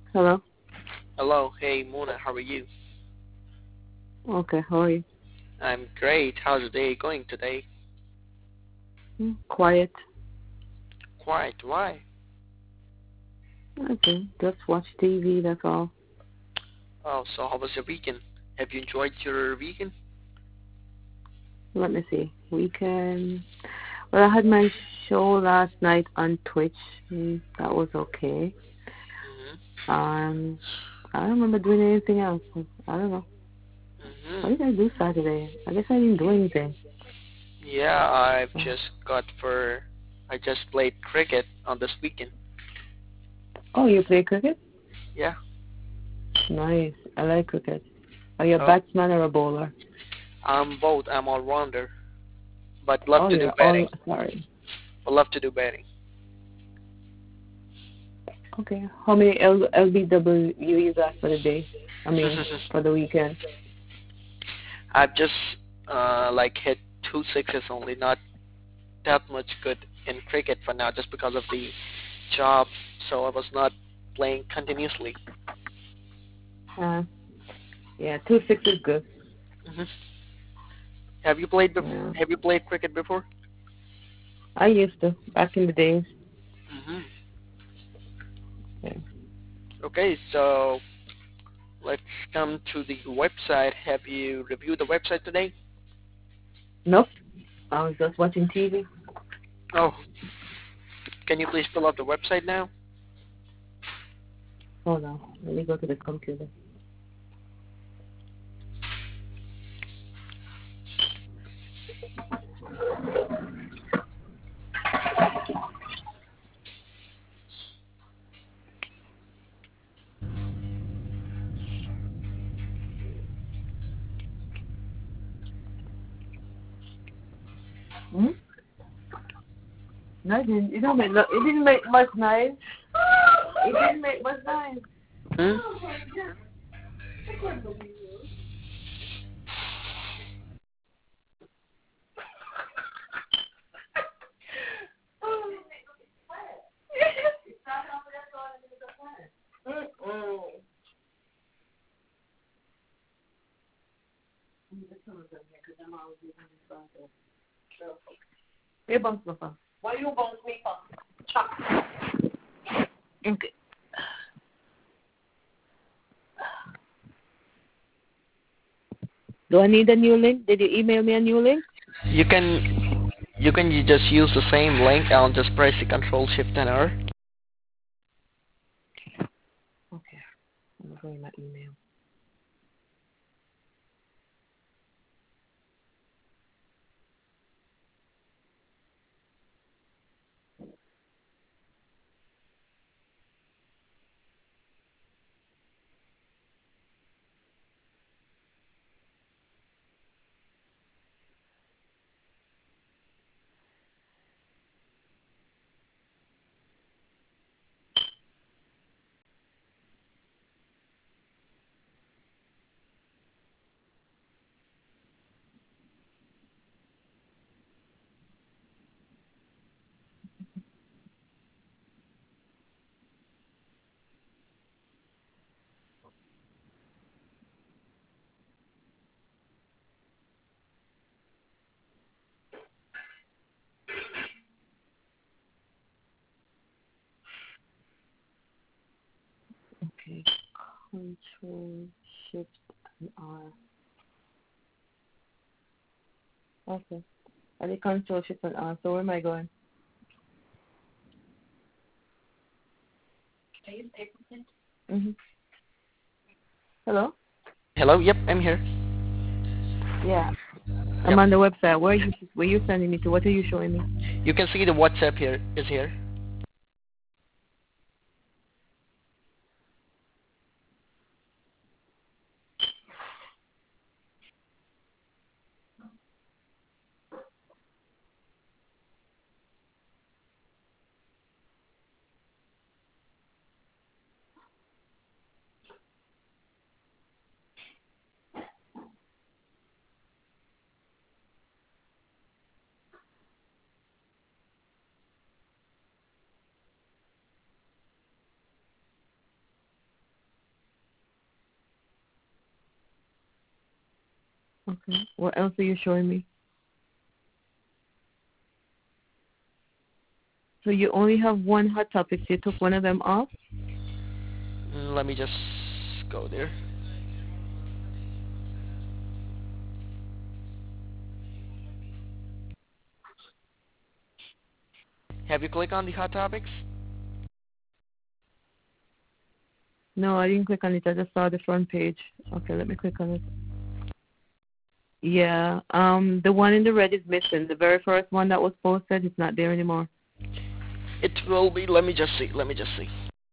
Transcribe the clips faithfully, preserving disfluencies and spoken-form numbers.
Hello. Hello, hey Mona, how are you? Okay, how are you? I'm great. How's the day going today? Hmm, quiet. Quiet, why? Okay, just watch T V. That's all. Oh, so how was your weekend? Have you enjoyed your weekend? Let me see. Weekend. Well, I had my show last night on Twitch. Mm, that was okay. Mm-hmm. Um, I don't remember doing anything else. I don't know. What did Mm-hmm. I do Saturday? I guess I didn't do anything. Yeah, I've So. just got for, I just played cricket on this weekend. Oh, you play cricket? Yeah. Nice. I like cricket. Are you a Oh, batsman or a bowler? I'm both. I'm all-rounder, but love Oh, to do you're batting. all sorry. But love to do batting. Okay. How many L- LBW you got for the day? I mean, for the weekend. I've just uh like hit two sixes only, not that much good in cricket for now, just because of the job. So I was not playing continuously. Uh, yeah, two six is good. hmm Have you played bef- Yeah, Have you played cricket before? I used to back in the days. hmm Yeah. Okay, so let's come to the website. Have you reviewed the website today? Nope, I was just watching T V. Oh, can you please pull up the website now? Hold on, let me go to the computer. Hmm? No, it didn't. It don't make. No, it didn't make much noise. It didn't make much noise. Hmm? Hey, bounce my phone. Why you bounce me phone? Chop. Okay. Do I need a new link? Did you email me a new link? You can you can just use the same link and just press the Control Shift and R. Okay. I'm going to my email. Okay. Control Shift and R. Okay. I did Control Shift and R. So where am I going? Mm-hmm. Hello? Hello. Yep, I'm here. Yeah. I'm Yep. on the website. Where are you where you sending me to? What are you showing me? You can see the WhatsApp here is here. Okay. What else are you showing me? So you only have one hot topic. So you took one of them off? Mm, Let me just go there. Have you clicked on the hot topics? No, I didn't click on it. I just saw the front page. Okay, let me click on it. Yeah. Um, the one in the red is missing. The very first one that was posted is not there anymore. It will be. Let me just see. Let me just see.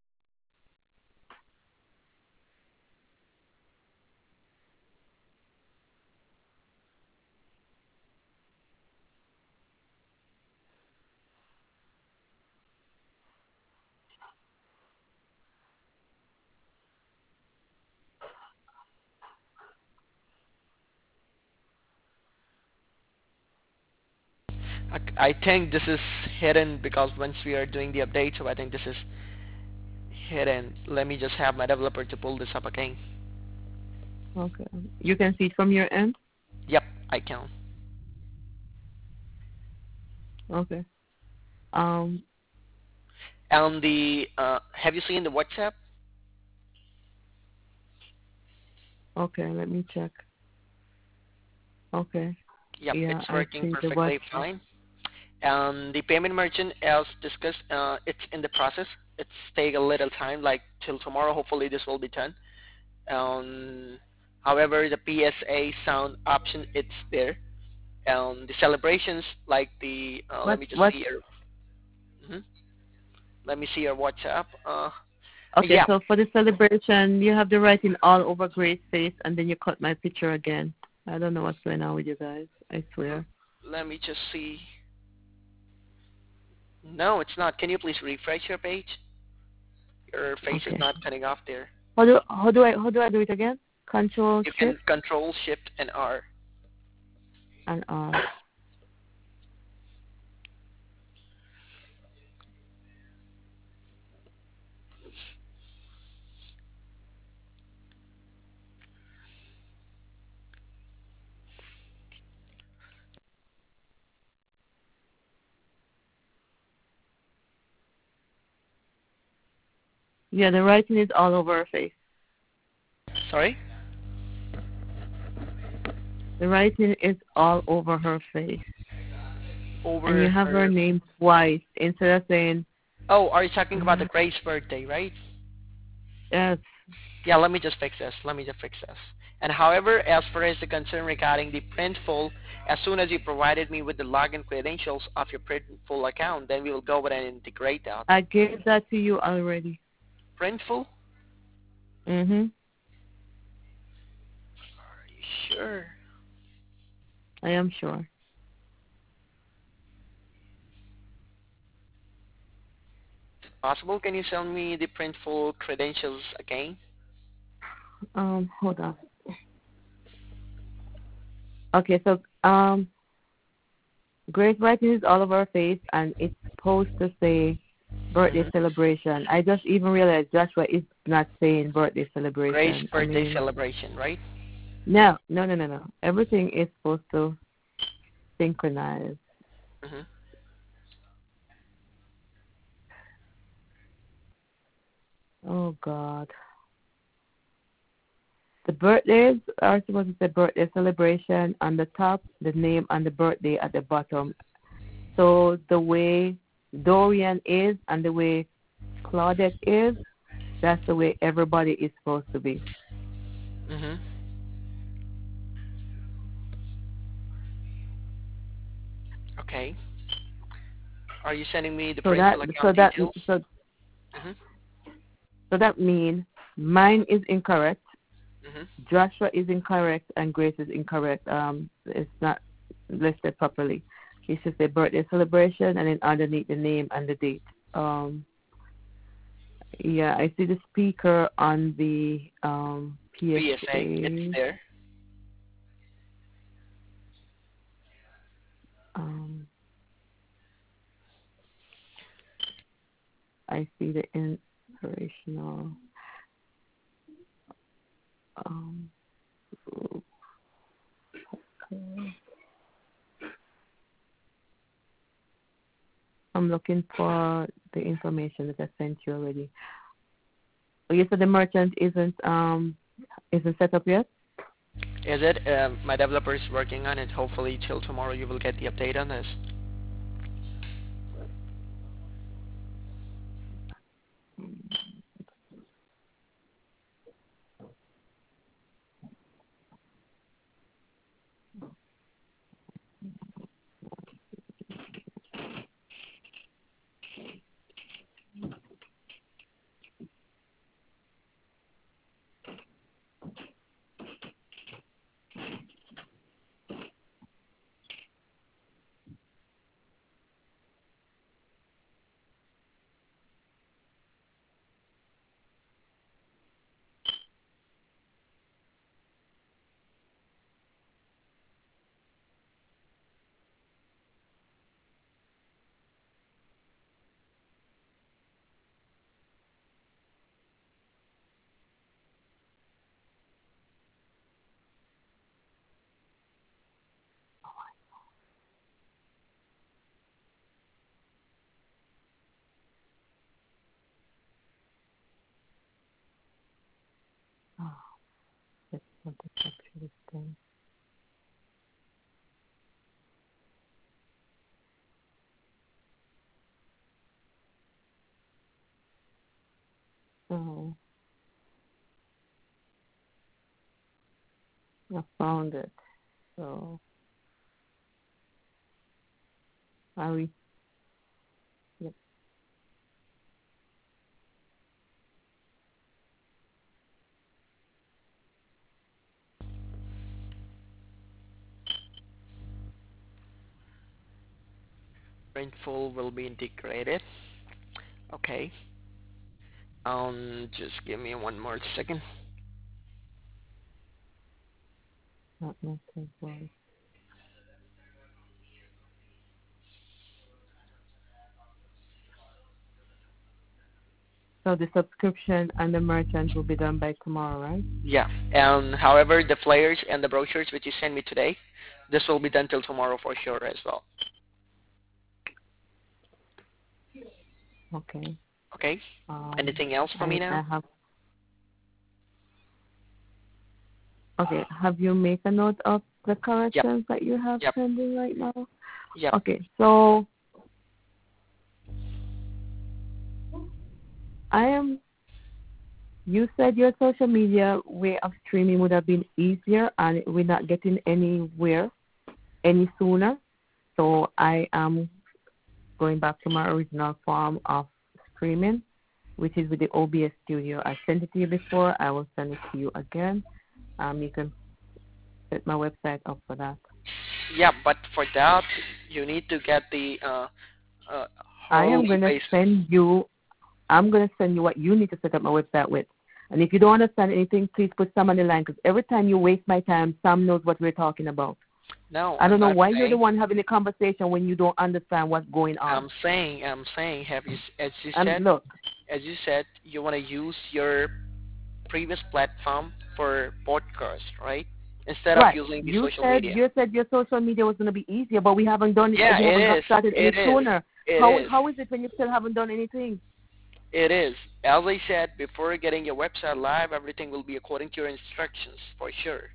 I, I think this is hidden because once we are doing the update, so I think this is hidden. Let me just have my developer to pull this up again. Okay. You can see it from your end? Yep, I can. Okay. Um, And the uh, have you seen the WhatsApp? okay, let me check. Okay. Yep, Yeah, it's I working see the perfectly WhatsApp. fine. And the payment merchant, as discussed, uh, it's in the process. It's take a little time, like till tomorrow. Hopefully, this will be done. Um, however, the P S A sound option, it's there. Um, the celebrations, like the uh, let What, me just what? see your, mhm. let me see your WhatsApp. Uh, Okay, yeah, so for the celebration, you have the writing all over Grace's face, and then you cut my picture again. I don't know what's going on with you guys. I swear. let me just see. No, it's not. Can you please refresh your page? Your face is Okay. not cutting off there. How do how do I how do I do it again? Control You can Shift Control Shift and R. and R. Yeah, the writing is all over her face. Sorry? The writing is all over her face, and Over you have her her. name twice instead of saying Oh, are you talking about the uh, Grace birthday, right? yes. Yeah, let me just fix this. Let me just fix this. And however, as far as the concern regarding the Printful, as soon as you provided me with the login credentials of your Printful account, then we will go ahead and integrate that. I gave that to you already. Printful? Mhm. Are you sure? I am sure. Possible? Can you send me the Printful credentials again? Um, hold on. Okay, so um, Grace writing is all over her face, and it's supposed to say birthday Mm-hmm. celebration. I just even realized Joshua is not saying birthday Grace celebration. I birthday mean, celebration, right? no, no, no, no, no. Everything is supposed to synchronize. Mm-hmm. Oh God. The birthdays are supposed to say birthday celebration on the top, the name and the birthday at the bottom. So the way Dorian is and the way Claudette is, that's the way everybody is supposed to be. Mm-hmm. Okay. Are you sending me the So that Printful so account that details? so Mm-hmm. so that means mine is incorrect, Mm-hmm. Joshua is incorrect, and Grace is incorrect. Um, it's not listed properly. It should say birthday celebration and then underneath the name and the date. Um, yeah, I see the speaker on the um, P S A, it's P S A. there. Um, I see the inspirational. Um, I'm looking for the information that I sent you already. Oh, you said the merchant isn't um isn't set up yet? Is it? Um, my developer is working on it. Hopefully till tomorrow you will get the update on this. Oh, that's not the structure this thing. Oh, I found it. So I re- yep. Printful will be integrated. Okay. Um, just give me one more second. Not necessary. Well. So the subscription and the merchant will be done by tomorrow, right? Yeah. And however, the flyers and the brochures which you sent me today, this will be done till tomorrow for sure as well. Okay. Okay. Um, Anything else for me I I now? have. Okay. Have you made a note of the Yep. corrections that you have Yep. pending right now? Yep. Okay. So I am. You said your social media way of streaming would have been easier, and we're not getting anywhere any sooner. So I am going back to my original form of streaming, which is with the O B S Studio. I sent it to you before. I will send it to you again. Um, you can set my website up for that. Yeah, but for that, you need to get the uh, uh, I home am going to base. send you. I'm going to send you what you need to set up my website with. And if you don't understand anything, please put Sam on the line, because every time you waste my time, Sam knows what we're talking about. No, I I'm don't know not why you're the saying. one having the conversation when you don't understand what's going on. I'm saying. I'm saying. Have you, as you And said, look, as you said, you want to use your previous platform for podcast, right? Instead of right? using the You social said media. you said your social media was going to be easier, but we haven't done it. Yeah, We haven't it got is. started any It is. sooner. It How is. how is it when you still haven't done anything? It is. As I said, before getting your website live, everything will be according to your instructions, for sure.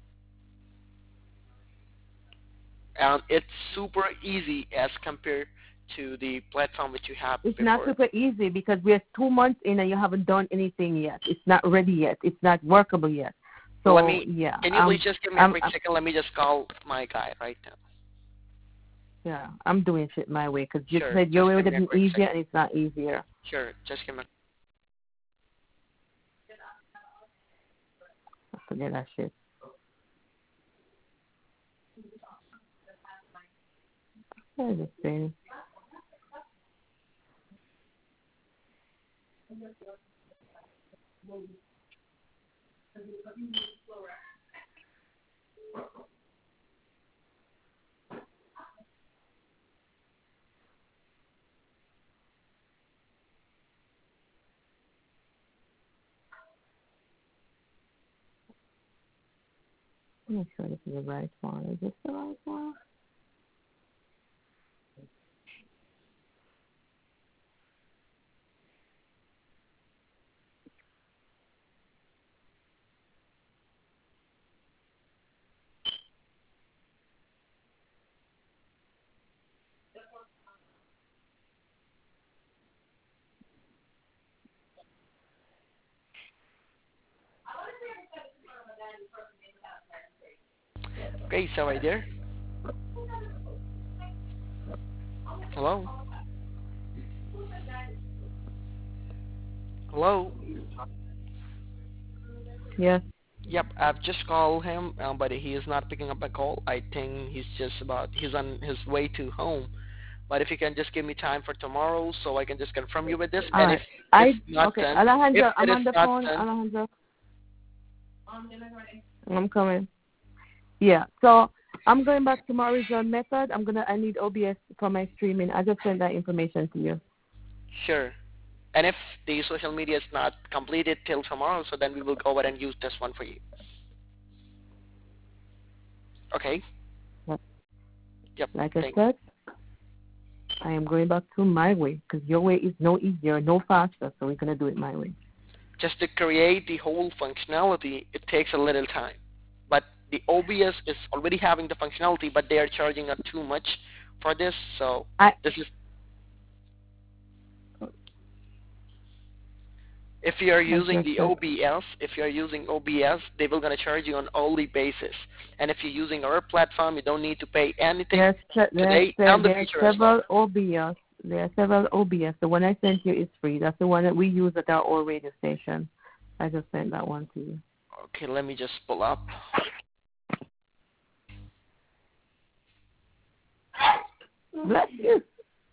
And it's super easy as compared to the platform which you had It's not before. super easy because we're two months in and you haven't done anything yet. It's not ready yet. It's not workable yet. Let So me, yeah, can you please I'm, just give me a I'm, quick I'm second? Let me just call my guy right now. yeah, I'm doing shit my way because you Sure, said your just way would give have me a been quick easier second. and it's not easier. Sure, just give me Forget that shit. What is this thing? Make sure this is the right one. Is this the right one? Okay, so right there. Hello? Hello? Yes. Yep, I've just called him, um, but he is not picking up my call. I think he's just about, he's on his way to home. But if you can just give me time for tomorrow so I can just confirm you with this. All And if right. I it's not okay, done, if Alejandro, it I'm is on the not phone. done, Alejandro, I'm coming. Yeah. So I'm going back to my original method. I'm gonna. I need O B S for my streaming. I just sent that information to you. sure. And if the social media is not completed till tomorrow, so then we will go ahead and use this one for you. Okay? Yep. Yep. Like I Thank said, I am going back to my way because your way is no easier, no faster. So we're gonna do it my way. Just to create the whole functionality, it takes a little time. But the O B S is already having the functionality, but they are charging us too much for this. So I this is, if you are I using just the said O B S, if you are using O B S, they will gonna charge you on hourly basis. And if you're using our platform, you don't need to pay anything there's se- there's today se- and the there's future as well. several O B S. There are several O B S. The one I sent you is free. That's the one that we use at our old radio station. I just sent that one to you. Okay, let me just pull up. Bless you.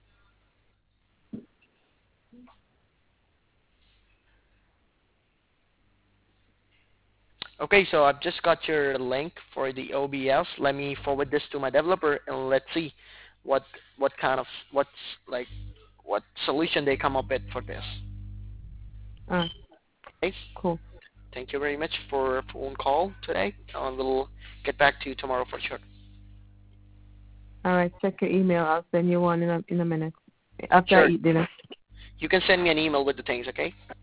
Okay, so I've just got your link for the O B S. Let me forward this to my developer and let's see what what kind of what's like what solution they come up with for this. Uh, Okay. cool. Thank you very much for a phone call today. And we'll get back to you tomorrow for sure. All right, check your email. I'll send you one in a in a minute after I Sure. eat dinner. You can send me an email with the things, okay?